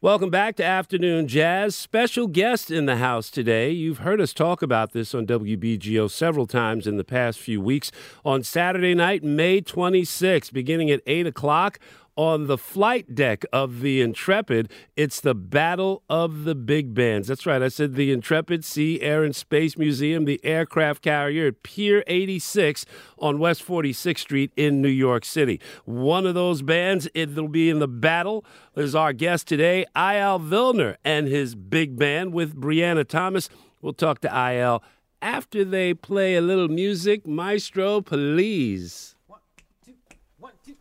Welcome back to Afternoon Jazz. Special guest in the house today. You've heard us talk about this on WBGO several times in the past few weeks. On Saturday night, May 26th, beginning at 8 o'clock, on the flight deck of the Intrepid, it's the Battle of the Big Bands. That's right, I said the Intrepid Sea, Air, and Space Museum, the aircraft carrier at Pier 86 on West 46th Street in New York City. One of those bands, it'll be in the battle. There's our guest today, Eyal Vilner, and his big band with Brianna Thomas. We'll talk to Eyal after they play a little music. Maestro, please. 1, 2, 1, 2.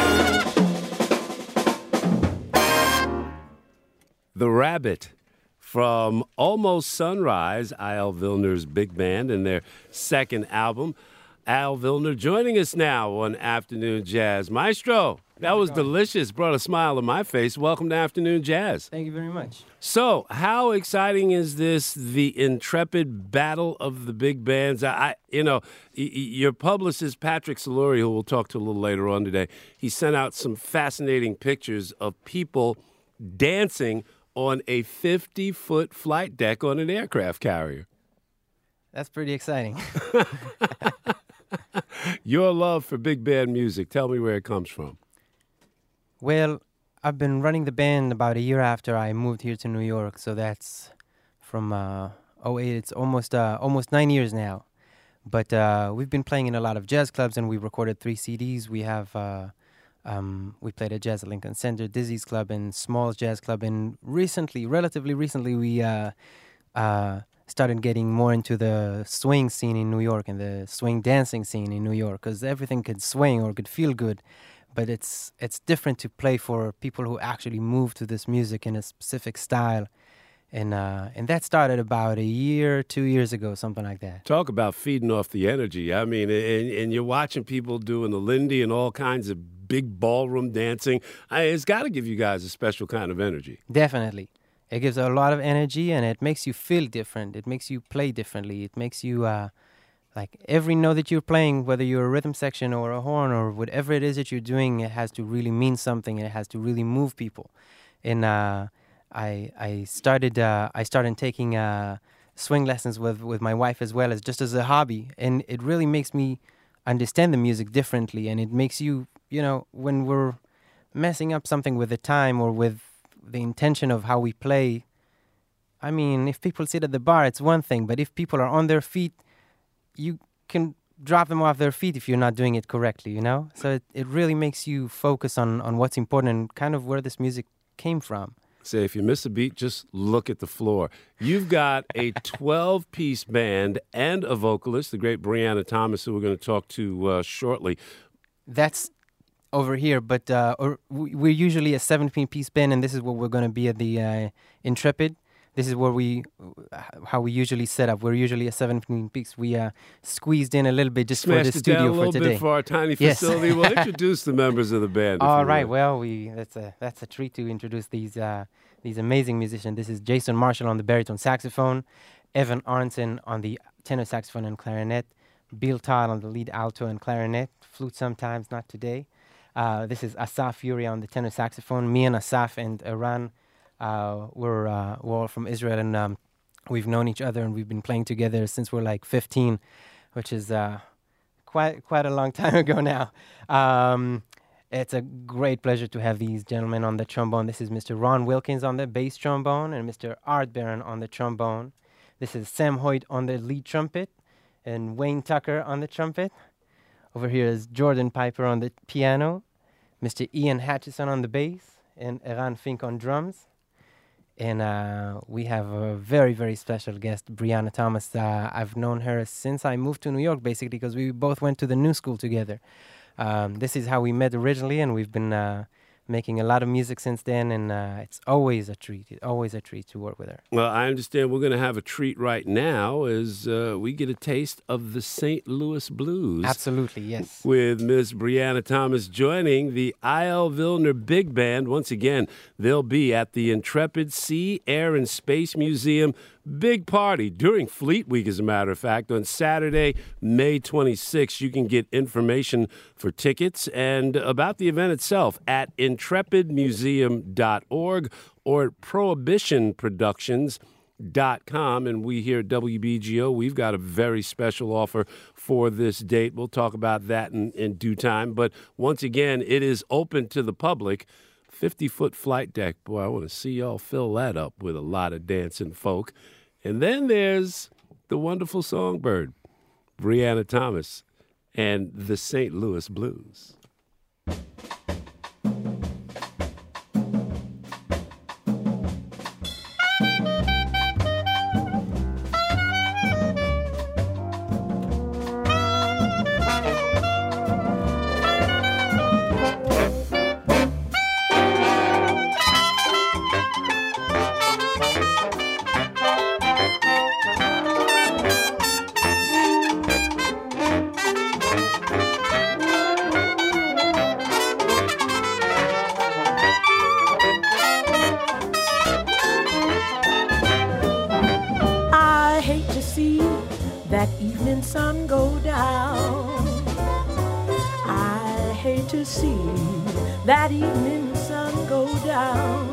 The Rabbit from Almost Sunrise, I.L. Vilner's big band, and their second album. Al Vilner joining us now on Afternoon Jazz. Maestro, that was delicious. Brought a smile on my face. Welcome to Afternoon Jazz. Thank you very much. So, how exciting is this, the intrepid battle of the big bands? Your publicist, Patrick Saluri, who we'll talk to a little later on today, he sent out some fascinating pictures of people dancing on a 50-foot flight deck on an aircraft carrier. That's pretty exciting. Your love for big band music, tell me where it comes from. Well, I've been running the band about a year after I moved here to New York, so that's from '08. It's almost 9 years now. But we've been playing in a lot of jazz clubs, and we recorded 3 CDs. We have we played at Jazz at Lincoln Center, Dizzy's Club, and Smalls Jazz Club. And relatively recently, we started getting more into the swing scene in New York and the swing dancing scene in New York, because everything could swing or could feel good. But it's different to play for people who actually move to this music in a specific style. And that started about 2 years ago, something like that. Talk about feeding off the energy. I mean, and you're watching people doing the Lindy and all kinds of big ballroom dancing. It's got to give you guys a special kind of energy. Definitely. It gives a lot of energy, and it makes you feel different. It makes you play differently. It makes you, like every note that you're playing, whether you're a rhythm section or a horn or whatever it is that you're doing, it has to really mean something, and it has to really move people. And I started taking swing lessons with my wife as well, as just as a hobby, and it really makes me understand the music differently, and it makes you, when we're messing up something with the time or with the intention of how we play. I mean, if people sit at the bar, it's one thing, but if people are on their feet, you can drop them off their feet if you're not doing it correctly, So it really makes you focus on what's important and kind of where this music came from. Say, if you miss a beat, just look at the floor. You've got a 12-piece band and a vocalist, the great Brianna Thomas, who we're going to talk to shortly. That's over here, but we're usually a 17-piece band, and this is what we're going to be at the Intrepid. This is how we usually set up. We're usually a 17-piece. We squeezed in a little bit just for the studio for today. Smashed it down a little bit for our tiny facility. Yes. Well, introduce the members of the band. All right. Well, that's a treat to introduce these amazing musicians. This is Jason Marshall on the baritone saxophone, Evan Arnson on the tenor saxophone and clarinet, Bill Todd on the lead alto and clarinet, flute sometimes, not today. This is Asaf Yuri on the tenor saxophone. Me and Asaf and Iran, we're all from Israel, and we've known each other, and we've been playing together since we're like 15, which is quite a long time ago now. It's a great pleasure to have these gentlemen on the trombone. This is Mr. Ron Wilkins on the bass trombone and Mr. Art Barron on the trombone. This is Sam Hoyt on the lead trumpet and Wayne Tucker on the trumpet. Over here is Jordan Piper on the piano, Mr. Ian Hatchison on the bass, and Eran Fink on drums. And we have a very, very special guest, Brianna Thomas. I've known her since I moved to New York, basically, because we both went to the New School together. This is how we met originally, and we've been making a lot of music since then, and it's always a treat. It's always a treat to work with her. Well, I understand we're going to have a treat right now as we get a taste of the St. Louis Blues. Absolutely, yes. With Miss Brianna Thomas joining the I.L. Vilner Big Band. Once again, they'll be at the Intrepid Sea, Air, and Space Museum. Big party during Fleet Week, as a matter of fact, on Saturday, May 26th. You can get information for tickets and about the event itself at intrepidmuseum.org or at prohibitionproductions.com. And we here at WBGO, we've got a very special offer for this date. We'll talk about that in due time. But once again, it is open to the public. 50-foot flight deck. Boy, I want to see y'all fill that up with a lot of dancing folk. And then there's the wonderful songbird, Brianna Thomas, and the St. Louis Blues. that evening sun go down. I hate to see that evening sun go down,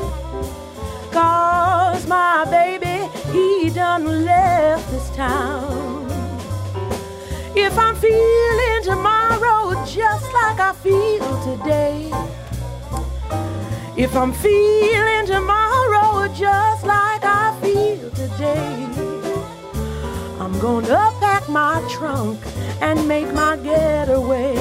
'cause my baby, he done left this town. If I'm feeling tomorrow just like I feel today, if I'm feeling tomorrow just like I feel today, I'm gonna pack my trunk and make my getaway.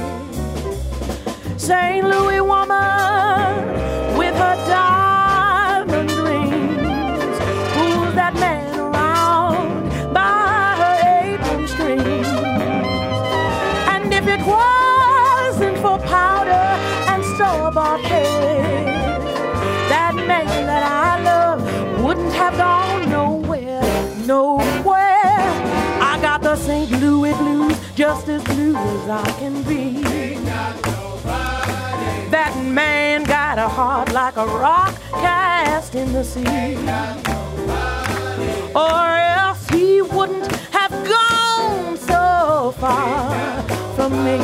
St. Louis woman with her diamond rings, who's that man around by her apron strings? And if it wasn't for powder and store-bought hair, that man that I love wouldn't have gone nowhere, nowhere. I got the St. Louis blues, just as blue as I can be. That man got a heart like a rock cast in the sea, or else he wouldn't have gone so far from me.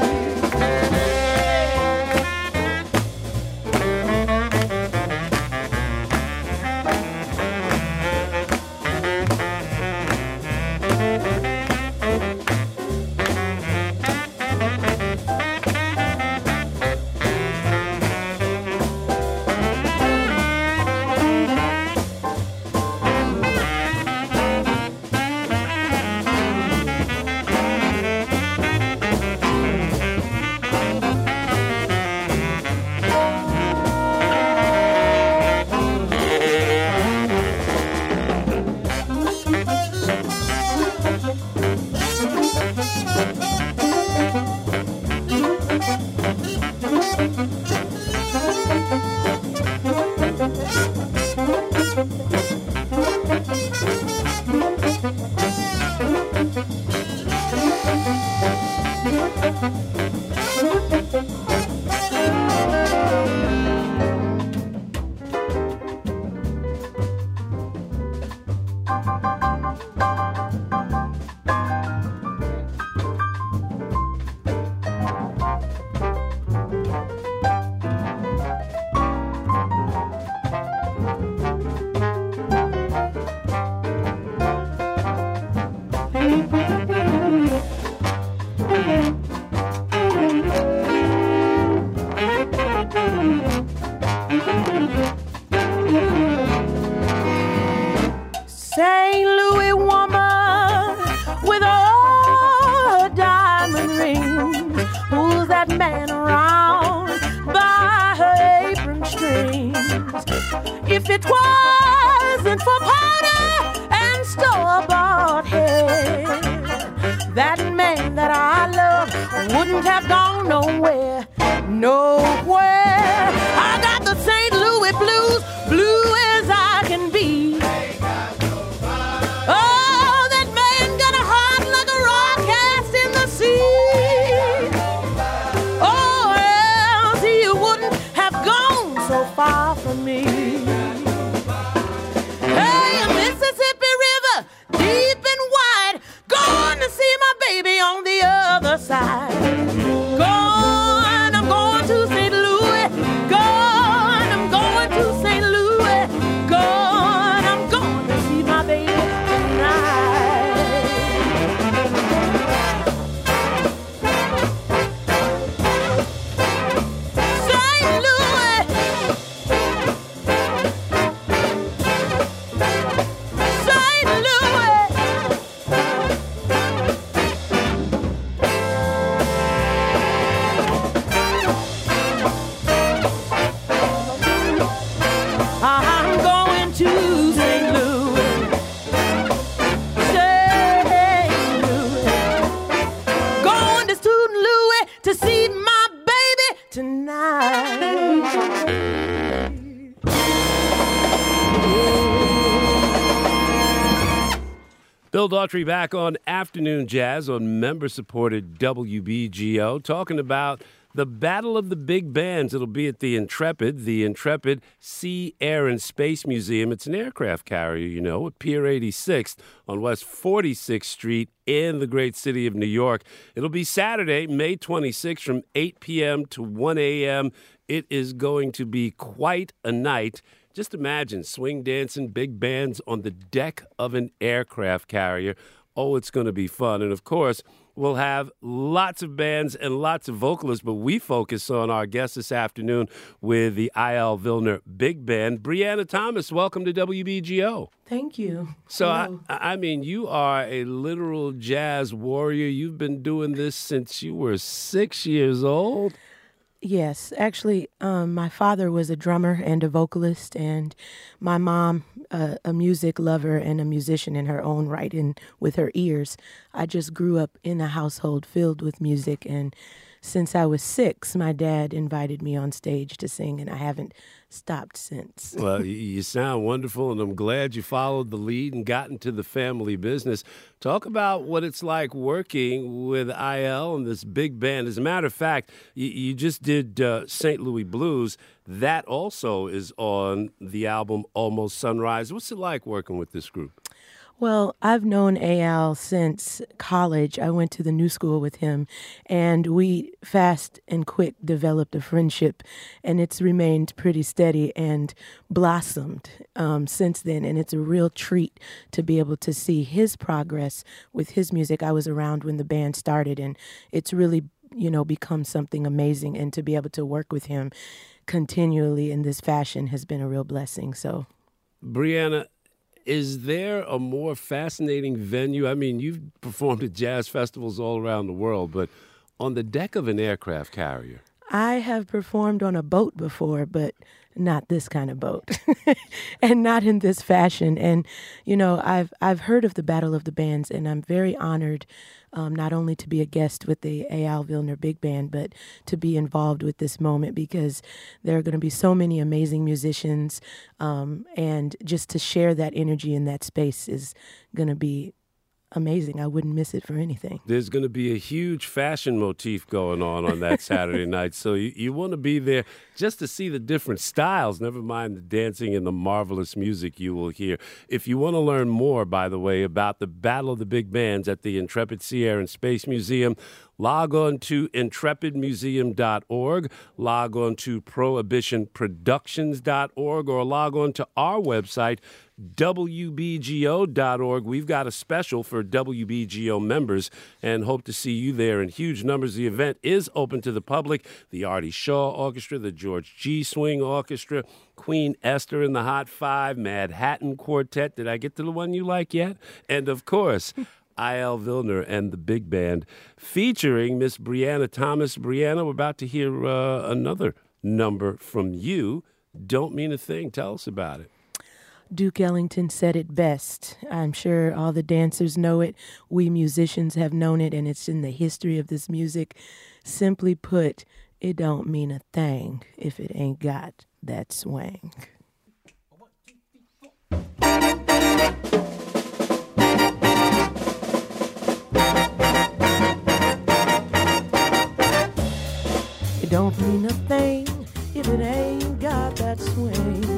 St. Louis woman with all her diamond rings, who's that man around by her apron strings? If it wasn't for powder and store-bought hair, that man that I love wouldn't have gone nowhere, nowhere. I got the St. Louis blues, blue as I can be. Oh, that man got a heart like a rock cast in the sea. Oh, else he wouldn't have gone so far from me. Hey, Mississippi River, deep and wide, going to see my baby on the other side. Going, I'm going to St. Louis. Going, I'm going to St. Louis. Going, I'm going to see my baby tonight. St. Louis. St. Louis. I'm going to St. Louis. St. Louis. Going to St. Louis to see my baby tonight. Bill Daughtry back on Afternoon Jazz on member-supported WBGO, talking about The Battle of the Big Bands. It'll be at the Intrepid Sea, Air, and Space Museum. It's an aircraft carrier, you know, at Pier 86 on West 46th Street in the great city of New York. It'll be Saturday, May 26th from 8 p.m. to 1 a.m. It is going to be quite a night. Just imagine swing dancing, big bands on the deck of an aircraft carrier. Oh, it's going to be fun. And, of course, we'll have lots of bands and lots of vocalists, but we focus on our guest this afternoon with the I.L. Vilner Big Band. Brianna Thomas, welcome to WBGO. Thank you. So, I mean, you are a literal jazz warrior. You've been doing this since you were 6 years old. Yes, actually, my father was a drummer and a vocalist, and my mom, a music lover and a musician in her own right, and with her ears. I just grew up in a household filled with music, and since I was 6, my dad invited me on stage to sing, and I haven't stopped since. Well, you sound wonderful, and I'm glad you followed the lead and got into the family business. Talk about what it's like working with I.L. and this big band. As a matter of fact, you just did St. Louis Blues. That also is on the album Almost Sunrise. What's it like working with this group? Well, I've known A.L. since college. I went to the New School with him, and we fast and quick developed a friendship, and it's remained pretty steady and blossomed since then. And it's a real treat to be able to see his progress with his music. I was around when the band started, and it's really, become something amazing. And to be able to work with him continually in this fashion has been a real blessing. So, Brianna, is there a more fascinating venue? I mean, you've performed at jazz festivals all around the world, but on the deck of an aircraft carrier. I have performed on a boat before, but not this kind of boat and not in this fashion. And, I've heard of the Battle of the Bands, and I'm very honored not only to be a guest with the A.L. Vilner Big Band, but to be involved with this moment, because there are going to be so many amazing musicians, and just to share that energy in that space is going to be amazing. I wouldn't miss it for anything. There's going to be a huge fashion motif going on that Saturday night, so you want to be there just to see the different styles, never mind the dancing and the marvelous music you will hear. If you want to learn more, by the way, about the Battle of the Big Bands at the Intrepid Sea, Air, and Space Museum, log on to intrepidmuseum.org, log on to prohibitionproductions.org, or log on to our website, WBGO.org. We've got a special for WBGO members and hope to see you there in huge numbers. The event is open to the public. The Artie Shaw Orchestra, the George G. Swing Orchestra, Queen Esther and the Hot Five, Manhattan Quartet. Did I get to the one you like yet? And, of course, I.L. Vilner and the Big Band, featuring Miss Brianna Thomas. Brianna, we're about to hear another number from you. Don't Mean a Thing. Tell us about it. Duke Ellington said it best. I'm sure all the dancers know it. We musicians have known it, and it's in the history of this music. Simply put, it don't mean a thing if it ain't got that swing. It don't mean a thing if it ain't got that swing.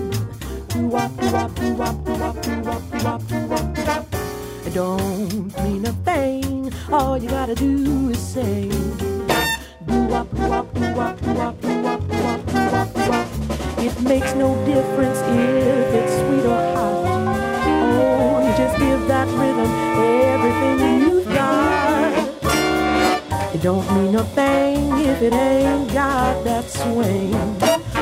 It don't mean a thing. All you gotta do is say. It makes no difference if it's sweet or hot. Oh, you just give that rhythm everything you've got. It don't mean a thing if it ain't got that swing.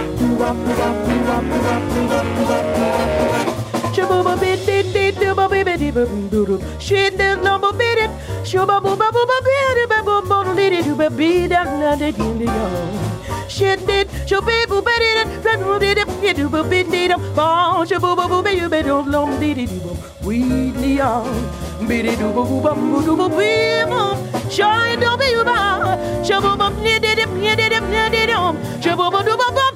Shabooba bit bit bit dooba baby dooba dooba shit the number bit it shuba booba booba bit it booba booba did it dooba beat up na de ding shit did shuba booba did it dooba did it dooba bit did it bon shabooba booba you be don't long did it dooba we the bit it dooba booba dooba booba shy don't be you ba shabooba did it did it did it shabooba dooba booba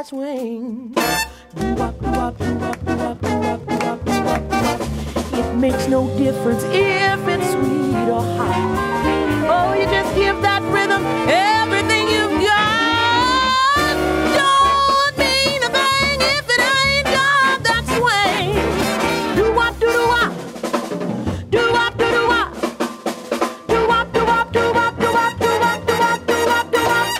swing. Doo-wop, doo-wop, doo-wop, doo-wop, doo-wop, doo-wop, doo-wop, doo-wop. It makes no difference if it's sweet or hot. Oh, you just give that rhythm everything you've got. Don't mean a thing if it ain't got that swing. Doo-wop, doo-doo-wop. Doo-wop, doo-doo-wop. Doo-wop, doo-wop, doo-wop, doo-wop, doo-wop, doo-wop, doo-wop, doo-wop.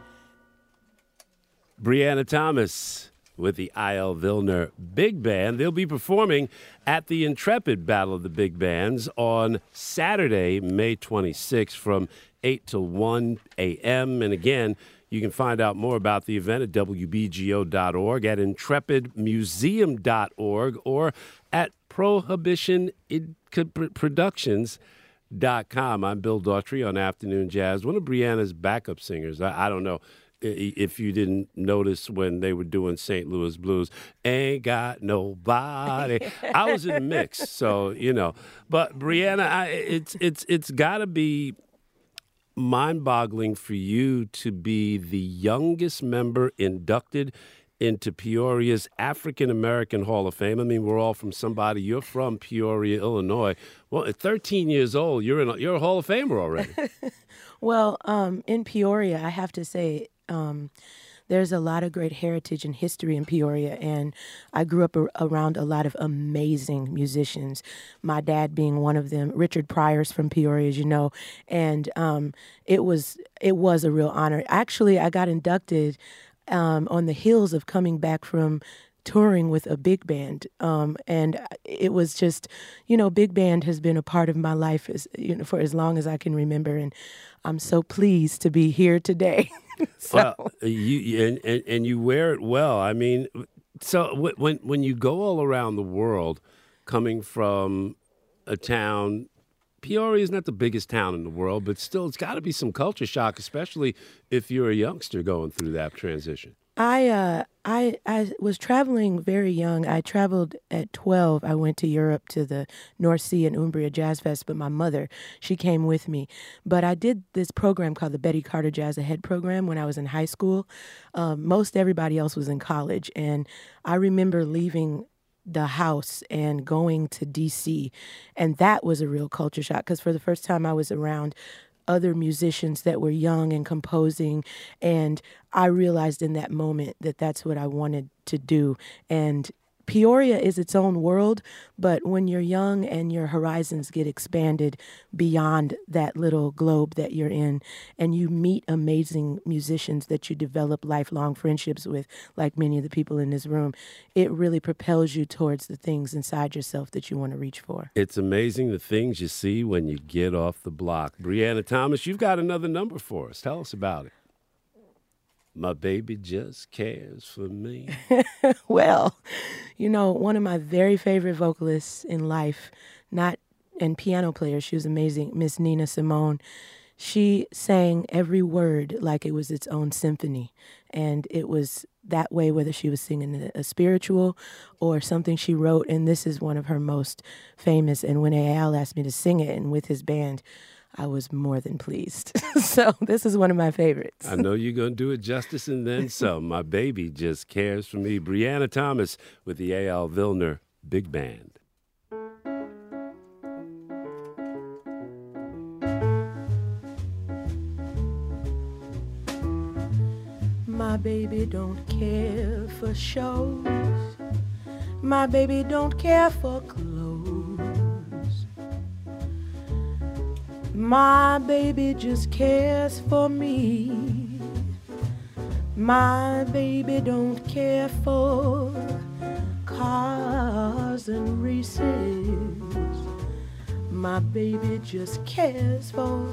Brianna Thomas with the I.L. Vilner Big Band. They'll be performing at the Intrepid Battle of the Big Bands on Saturday, May 26th from 8 to 1 a.m. And again, you can find out more about the event at WBGO.org, at intrepidmuseum.org, or at prohibitionproductions.com. I'm Bill Daughtry on Afternoon Jazz, one of Brianna's backup singers. I don't know if you didn't notice when they were doing St. Louis Blues, ain't got nobody. I was in the mix, so, you know. But Brianna, it's got to be mind-boggling for you to be the youngest member inducted into Peoria's African-American Hall of Fame. I mean, we're all from somebody. You're from Peoria, Illinois. Well, at 13 years old, you're a Hall of Famer already. Well, in Peoria, I have to say, there's a lot of great heritage and history in Peoria, and I grew up around a lot of amazing musicians, my dad being one of them. Richard Pryor's from Peoria, as you know, and it was a real honor. Actually, I got inducted on the heels of coming back from touring with a big band, and it was just, big band has been a part of my life for as long as I can remember, and I'm so pleased to be here today. Well, you wear it well. I mean, so when you go all around the world, coming from a town, Peoria is not the biggest town in the world, but still, it's got to be some culture shock, especially if you're a youngster going through that transition. I was traveling very young. I traveled at 12. I went to Europe to the North Sea and Umbria Jazz Fest, but my mother, she came with me. But I did this program called the Betty Carter Jazz Ahead program when I was in high school. Most everybody else was in college, and I remember leaving the house and going to D.C., and that was a real culture shock because for the first time I was around other musicians that were young and composing, and I realized in that moment that that's what I wanted to do. And Peoria is its own world, but when you're young and your horizons get expanded beyond that little globe that you're in, and you meet amazing musicians that you develop lifelong friendships with, like many of the people in this room, it really propels you towards the things inside yourself that you want to reach for. It's amazing the things you see when you get off the block. Brianna Thomas, you've got another number for us. Tell us about it. My baby just cares for me. Well, one of my very favorite vocalists in life, and piano player, she was amazing, Miss Nina Simone. She sang every word like it was its own symphony. And it was that way whether she was singing a spiritual or something she wrote. And this is one of her most famous. And when Al asked me to sing it and with his band, I was more than pleased. So this is one of my favorites. I know you're going to do it justice and then some. My baby just cares for me. Brianna Thomas with the A.L. Vilner Big Band. My baby don't care for shows. My baby don't care for clothes. My baby just cares for me. My baby don't care for cars and races. My baby just cares for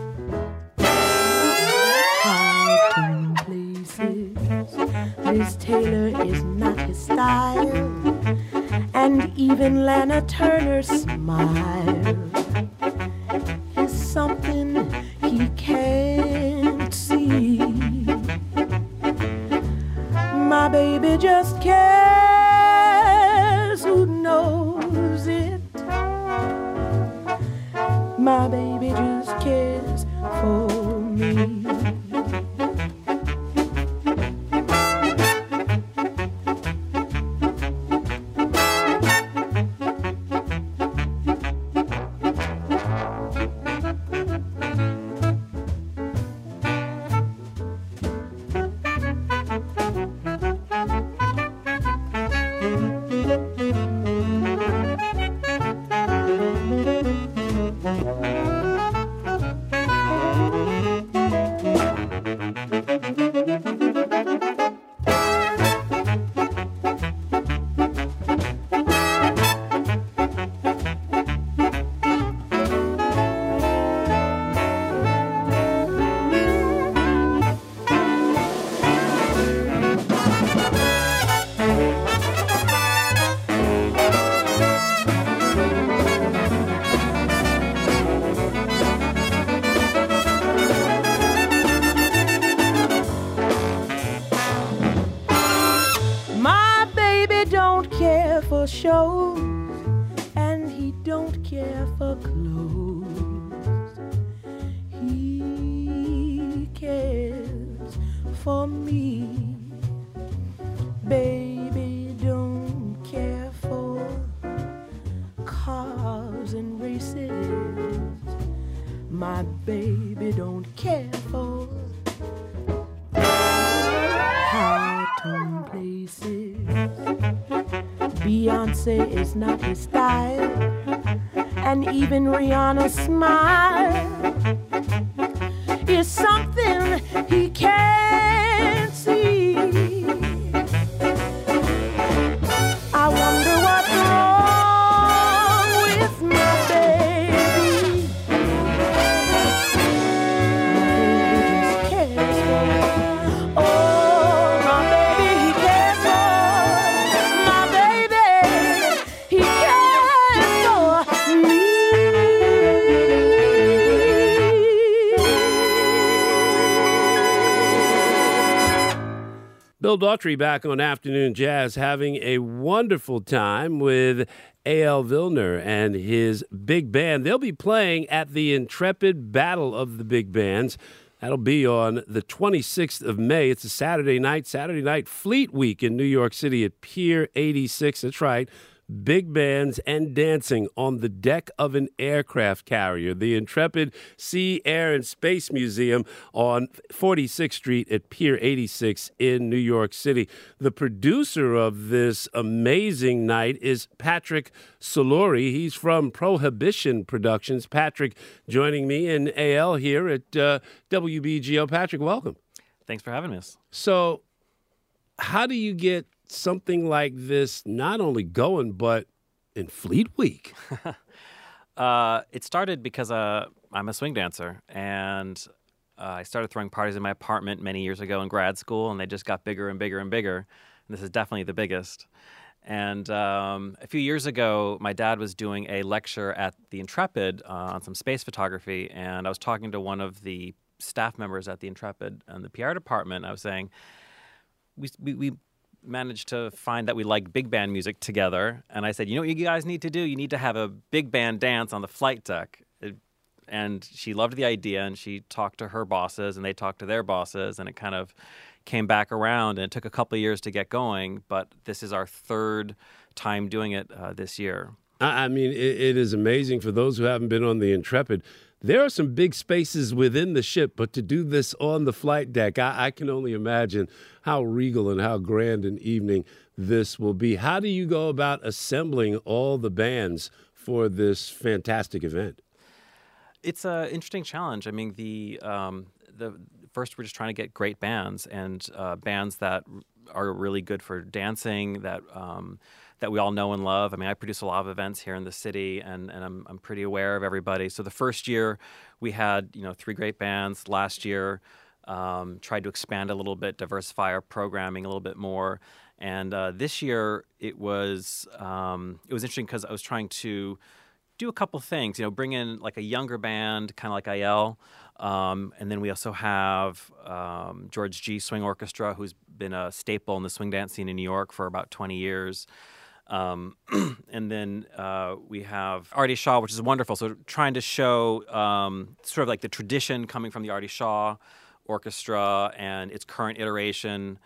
cartoon places. Liz Taylor is not his style, and even Lana Turner's smile is something he can't see. My baby just cares, who knows it? My baby just cares for me. for me. Baby don't care for cars and races. My baby don't care for high-tone places. Beyonce is not his style, and even Rihanna's smile is something he can't see. I wonder what's wrong with my baby. My baby just cares for. Oh, my baby, he cares for. My baby, he cares for me. Bill Daughtry back on Afternoon Jazz, having a wonderful time with A.L. Vilner and his big band. They'll be playing at the Intrepid Battle of the Big Bands. That'll be on the 26th of May. It's a Saturday night Fleet Week in New York City at Pier 86. That's right. Big bands and dancing on the deck of an aircraft carrier. The Intrepid Sea, Air, and Space Museum on 46th Street at Pier 86 in New York City. The producer of this amazing night is Patrick Solori. He's from Prohibition Productions. Patrick joining me and AL here at WBGO. Patrick, welcome. Thanks for having us. So, how do you get something like this not only going, but in Fleet Week? It started because I'm a swing dancer, and I started throwing parties in my apartment many years ago in grad school, and they just got bigger and bigger and bigger. And this is definitely the biggest. And a few years ago, my dad was doing a lecture at the Intrepid on some space photography, and I was talking to one of the staff members at the Intrepid and the PR department. I was saying, we managed to find that we like big band music together. And I said, you know what you guys need to do? You need to have a big band dance on the flight deck. And she loved the idea, and she talked to her bosses, and they talked to their bosses, and it kind of came back around, and it took a couple of years to get going, but this is our third time doing it this year. I mean, it is amazing for those who haven't been on the Intrepid. There are some big spaces within the ship, but to do this on the flight deck, I can only imagine how regal and how grand an evening this will be. How do you go about assembling all the bands for this fantastic event? It's an interesting challenge. I mean, the first we're just trying to get great bands and bands that are really good for dancing, that we all know and love. I mean, I produce a lot of events here in the city, and I'm pretty aware of everybody. So the first year we had 3 great bands. Last year tried to expand a little bit, diversify our programming a little bit more. And this year it was interesting because I was trying to do a couple things. Bring in like a younger band, kind of like IL. And then we also have George G. Swing Orchestra, who's been a staple in the swing dance scene in New York for about 20 years. And then we have Artie Shaw, which is wonderful. So trying to show sort of like the tradition coming from the Artie Shaw Orchestra and its current iteration,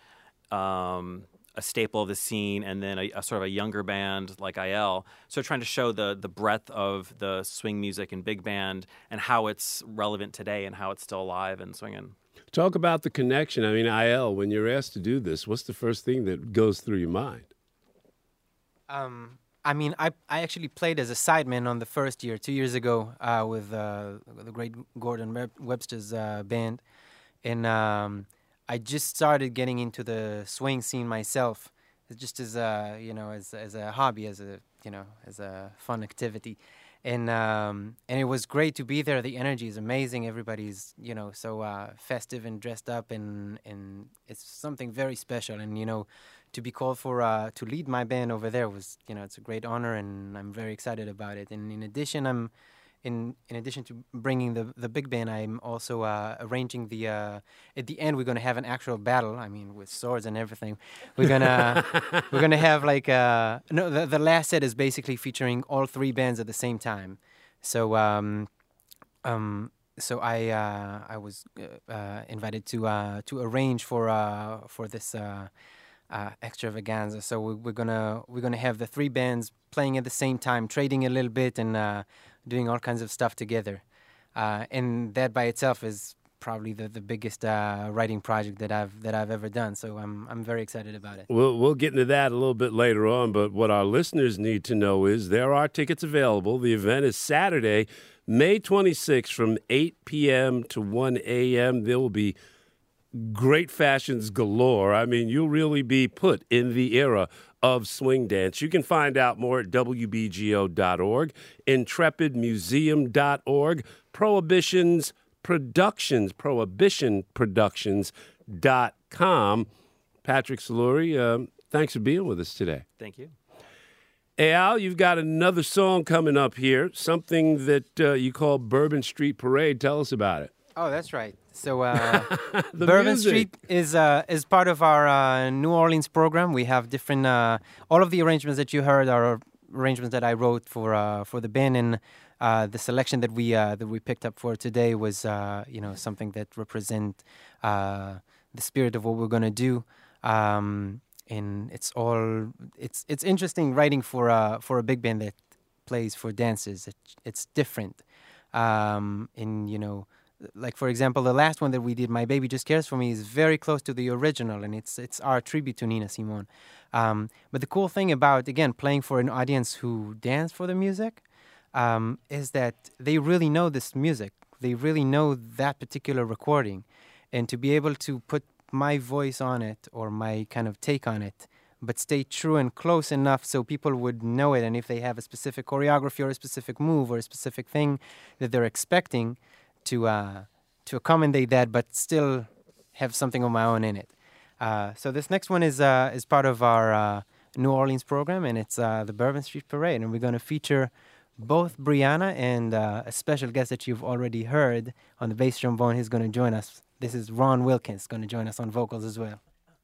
a staple of the scene, and then a sort of a younger band like IL. So trying to show the breadth of the swing music and big band and how it's relevant today and how it's still alive and swinging. Talk about the connection. I mean, IL, when you're asked to do this, what's the first thing that goes through your mind? I mean, I actually played as a sideman on the first year, 2 years ago, with the great Gordon Webster's band. And I just started getting into the swing scene myself, just as a, as a hobby, as a fun activity. And it was great to be there. The energy is amazing. Everybody's, so festive and dressed up, and it's something very special. And, to be called for to lead my band over there was, it's a great honor, and I'm very excited about it. And in addition, in addition to bringing the big band, I'm also arranging the at the end we're gonna have an actual battle. I mean, with swords and everything. We're gonna have like the last set is basically featuring all 3 bands at the same time. So so I was invited to arrange for this extravaganza. So we're gonna have the three bands playing at the same time, trading a little bit, and doing all kinds of stuff together. And that by itself is probably the biggest writing project that I've ever done. So I'm very excited about it. We'll get into that a little bit later on, but what our listeners need to know is there are tickets available. The event is Saturday, May 26th from 8 p.m. to 1 a.m. There will be great fashions galore. I mean, you'll really be put in the era of swing dance. You can find out more at WBGO.org, intrepidmuseum.org, prohibitionproductions.com. Patrick Saluri, thanks for being with us today. Thank you. Hey, Al, you've got another song coming up here, something that you call Bourbon Street Parade. Tell us about it. Oh, that's right. So Bourbon Street is part of our New Orleans program. We have different all of the arrangements that you heard are arrangements that I wrote for the band, and the selection that we picked up for today was something that represent the spirit of what we're going to do. And it's interesting writing for a big band that plays for dances. It's different. Like, for example, the last one that we did, My Baby Just Cares For Me, is very close to the original, and it's our tribute to Nina Simone. But the cool thing about, again, playing for an audience who dance for the music is that they really know this music. They really know that particular recording. And to be able to put my voice on it or my kind of take on it, but stay true and close enough so people would know it. And if they have a specific choreography or a specific move or a specific thing that they're expecting, to accommodate that, but still have something of my own in it. So this next one is part of our New Orleans program, and it's the Bourbon Street Parade, and we're going to feature both Brianna and a special guest that you've already heard on the bass trombone. He's going to join us. This is Ron Wilkins, going to join us on vocals as well.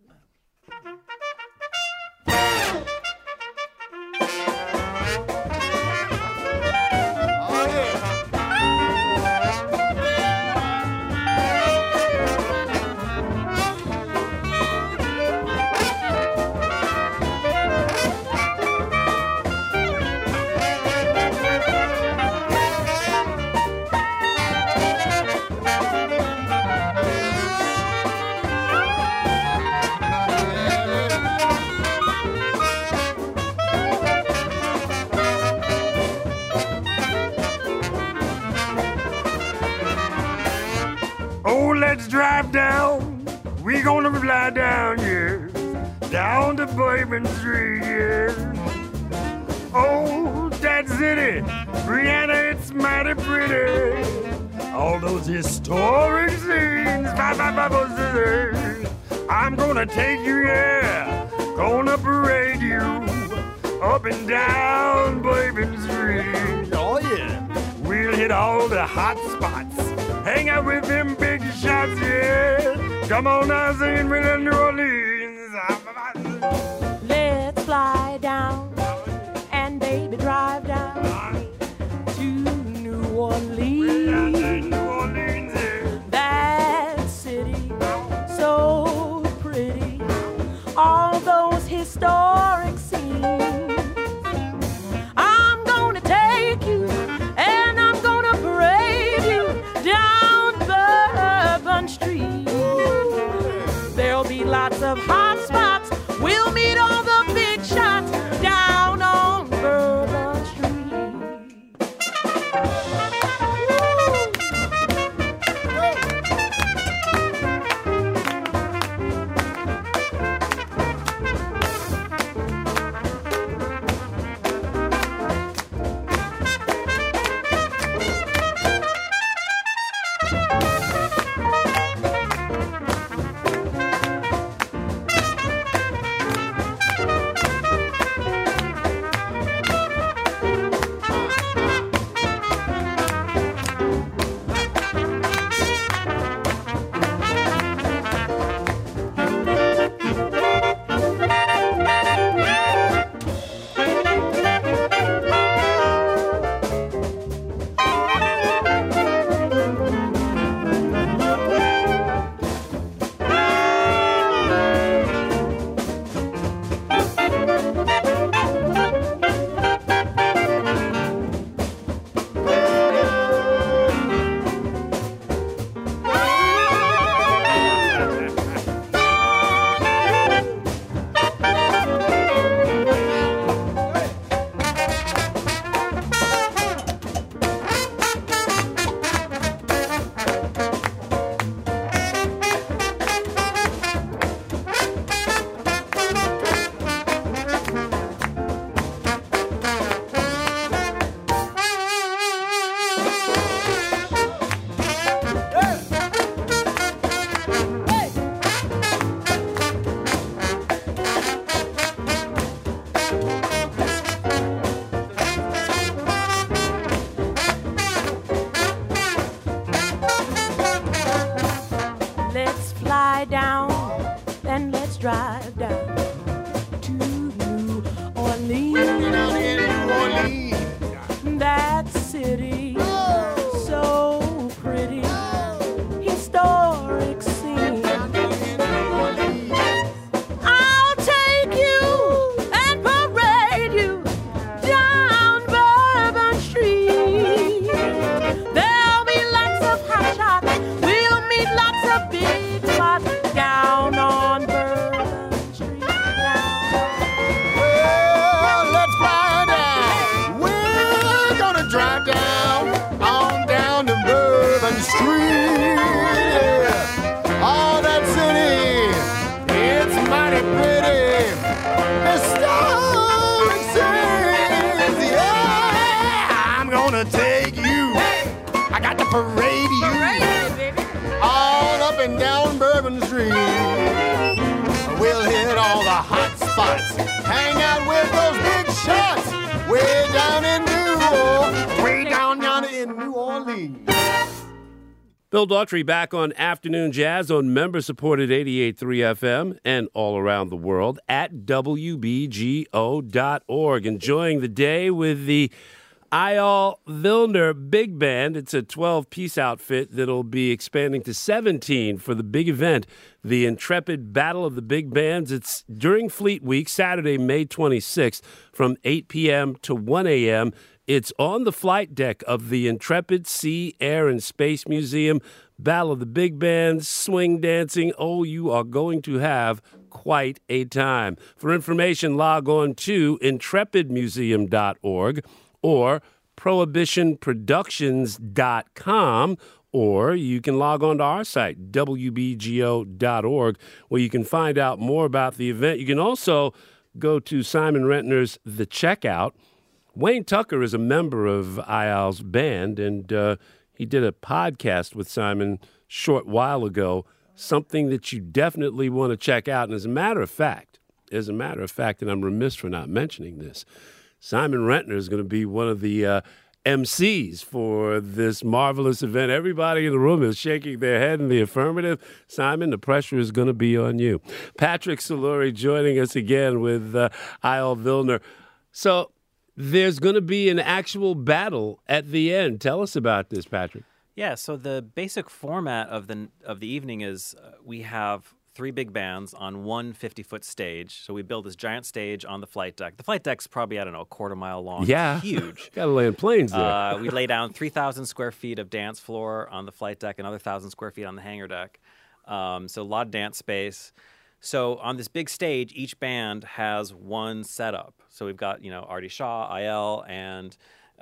Let's drive down. We gonna fly down, yeah. Down to Bourbon Street, yeah. Oh, that city, Brianna, it's mighty pretty. All those historic scenes, I'm gonna take you, yeah. Gonna parade you up and down Bourbon Street. Oh, yeah. We'll hit all the hot spots. Hang out with them big shots, yeah. Come on now, sing with the New Orleans. Let's fly down and baby drive down to New Orleans. New Orleans, yeah. That city, so pretty. All those historic scenes. I'm gonna take you and I'm gonna parade you down Bourbon Street. There'll be lots of hot spots. We'll meet all the big shots down on Bourbon Street. Let's fly down, then let's drive down to New Orleans. That city, so pretty, historic scene. I'll take you and parade you down Bourbon Street. There'll be lots of hot shots. We'll meet lots of big spots down on Bourbon Street. Well, let's fly down. We're gonna drive down on down to Bourbon Street. Yeah. Oh, that city, it's mighty pretty. Historic cities, yeah. I'm gonna take you. I got to parade you all up and down Bourbon Street. We'll hit all the hot spots, hang out with those big shots, way down in New Orleans. Bill Daughtry back on Afternoon Jazz on member-supported 88.3 FM and all around the world at WBGO.org. Enjoying the day with the Eyal Vilner Big Band. It's a 12-piece outfit that'll be expanding to 17 for the big event, the Intrepid Battle of the Big Bands. It's during Fleet Week, Saturday, May 26th, from 8 p.m. to 1 a.m. It's on the flight deck of the Intrepid Sea, Air, and Space Museum. Battle of the Big Bands, swing dancing. Oh, you are going to have quite a time. For information, log on to intrepidmuseum.org or prohibitionproductions.com, or you can log on to our site, wbgo.org, where you can find out more about the event. You can also go to Simon Rentner's The Checkout. Wayne Tucker is a member of Eyal's band, and he did a podcast with Simon a short while ago, something that you definitely want to check out. And as a matter of fact, and I'm remiss for not mentioning this, Simon Rentner is going to be one of the MCs for this marvelous event. Everybody in the room is shaking their head in the affirmative. Simon, the pressure is going to be on you. Patrick Saluri joining us again with Eyal Vilner. So there's going to be an actual battle at the end. Tell us about this, Patrick. Yeah, so the basic format of the evening is we have three big bands on one 50-foot stage. So we build this giant stage on the flight deck. The flight deck's probably, I don't know, a quarter mile long. Yeah. It's huge. Got to land planes there. We lay down 3,000 square feet of dance floor on the flight deck, another 1,000 square feet on the hangar deck. So a lot of dance space. So on this big stage, each band has one setup. So we've got, Artie Shaw, Eyal, and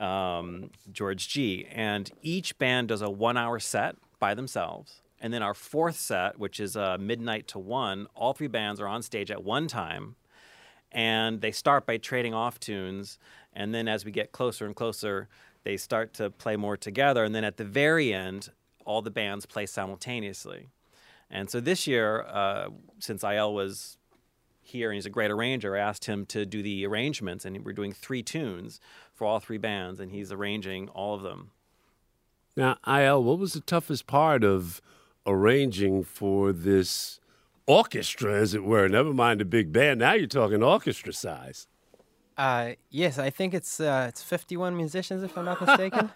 George G. And each band does a 1-hour set by themselves. And then our fourth set, which is midnight to 1, all three bands are on stage at one time. And they start by trading off tunes. And then as we get closer and closer, they start to play more together. And then at the very end, all the bands play simultaneously. And so this year, since Eyal was here and he's a great arranger, I asked him to do the arrangements. And we're doing 3 tunes for all 3 bands. And he's arranging all of them. Now, Eyal, what was the toughest part of arranging for this orchestra, as it were? Never mind the big band. Now you're talking orchestra size. Yes, I think it's 51 musicians, if I'm not mistaken.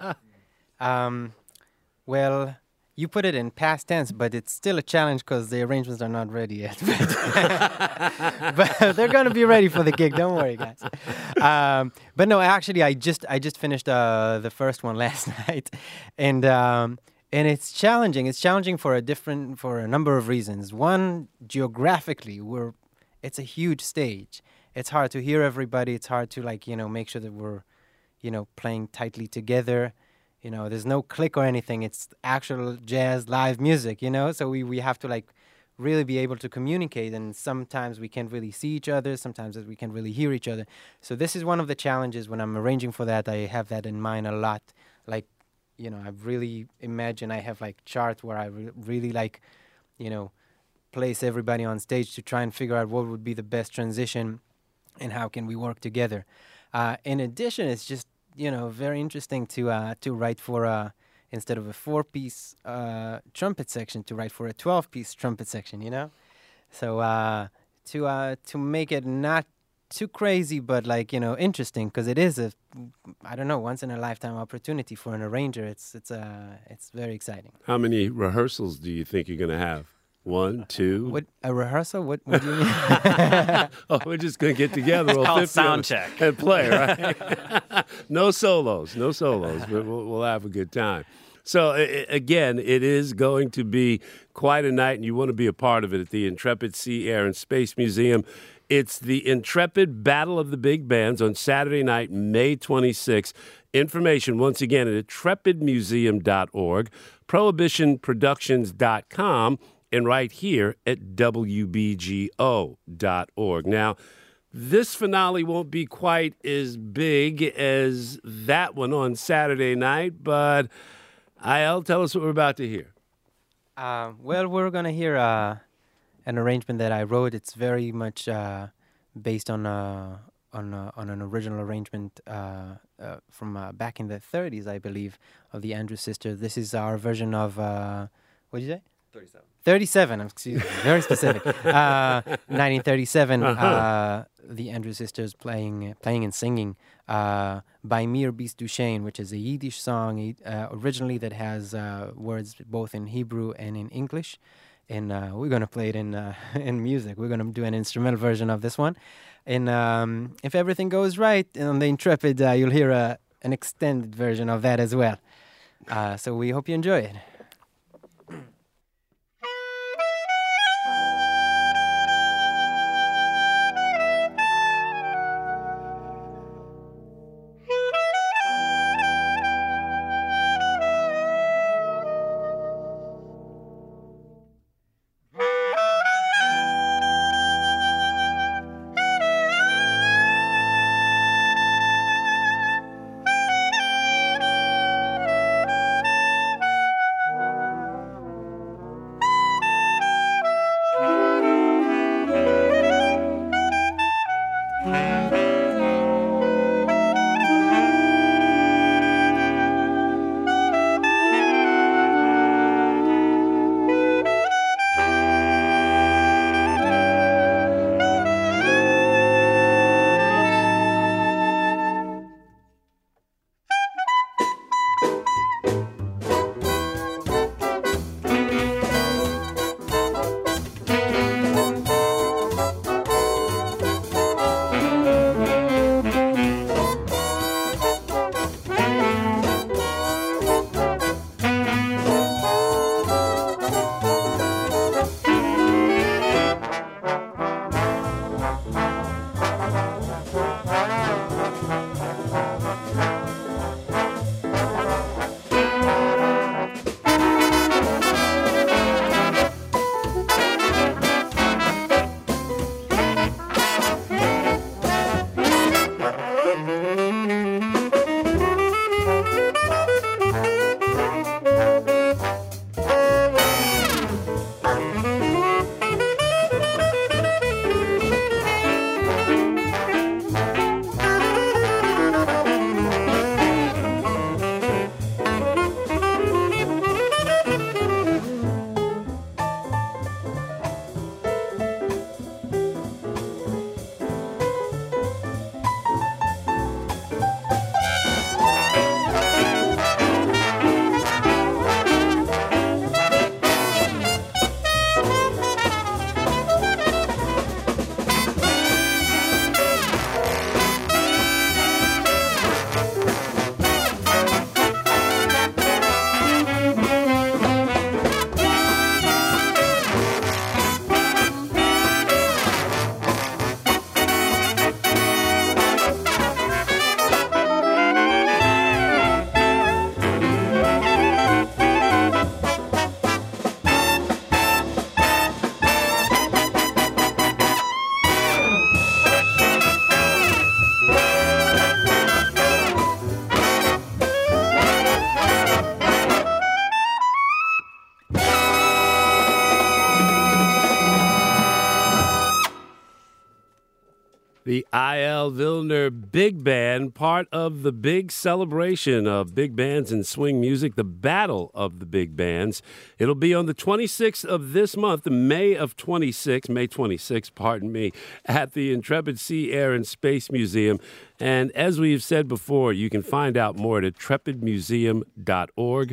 Well, you put it in past tense, but it's still a challenge because the arrangements are not ready yet. But they're going to be ready for the gig. Don't worry, guys. But no, actually, I just finished the first one last night, and it's challenging. It's challenging for a number of reasons. One, geographically, it's a huge stage. It's hard to hear everybody. It's hard to make sure that we're, playing tightly together. There's no click or anything. It's actual jazz live music, So we have to really be able to communicate, and sometimes we can't really see each other. Sometimes we can't really hear each other. So this is one of the challenges when I'm arranging for that. I have that in mind a lot. I really imagine I have charts where I really place everybody on stage to try and figure out what would be the best transition and how can we work together. In addition, it's just very interesting to write for instead of a 4-piece trumpet section to write for a 12-piece trumpet section, you know? So to make it not too crazy, but like, you know, interesting, because it is I don't know, once in a lifetime opportunity for an arranger. It's very exciting. How many rehearsals do you think you're going to have? 1, 2? What, a rehearsal? What do you mean? Oh, we're just going to get together all called 50 sound of us check. and play, right? No solos. But we'll have a good time. So, again, it is going to be quite a night, and you want to be a part of it at the Intrepid Sea, Air, and Space Museum. It's the Intrepid Battle of the Big Bands on Saturday night, May 26th. Information, once again, at intrepidmuseum.org, prohibitionproductions.com, and right here at WBGO.org. Now, this finale won't be quite as big as that one on Saturday night, but IL, tell us what we're about to hear. Well, we're going to hear an arrangement that I wrote. It's very much based on an original arrangement from back in the 30s, I believe, of the Andrews Sisters. This is our version of, what did you say? 37, excuse me, very specific. 1937, the Andrews Sisters playing and singing by Mir Bis Duchesne, which is a Yiddish song originally that has words both in Hebrew and in English. And we're going to play it in music. We're going to do an instrumental version of this one. And if everything goes right on the Intrepid, you'll hear an extended version of that as well. So we hope you enjoy it. The I.L. Vilner Big Band, part of the big celebration of big bands and swing music, the Battle of the Big Bands. It'll be on the 26th of this month, May 26th, pardon me, at the Intrepid Sea, Air, and Space Museum. And as we've said before, you can find out more at intrepidmuseum.org,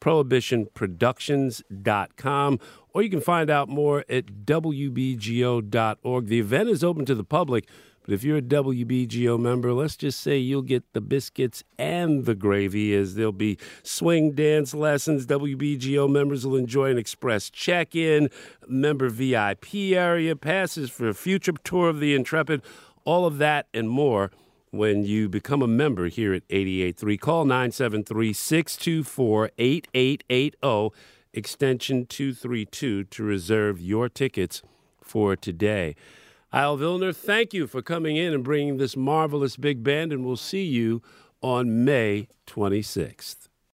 prohibitionproductions.com, or you can find out more at wbgo.org. The event is open to the public, but if you're a WBGO member, let's just say you'll get the biscuits and the gravy, as there'll be swing dance lessons. WBGO members will enjoy an express check-in, member VIP area, passes for a future tour of the Intrepid, all of that and more when you become a member here at 88.3. Call 973-624-8880, extension 232, to reserve your tickets for today. I.L. Vilner, thank you for coming in and bringing this marvelous big band, and we'll see you on May 26th.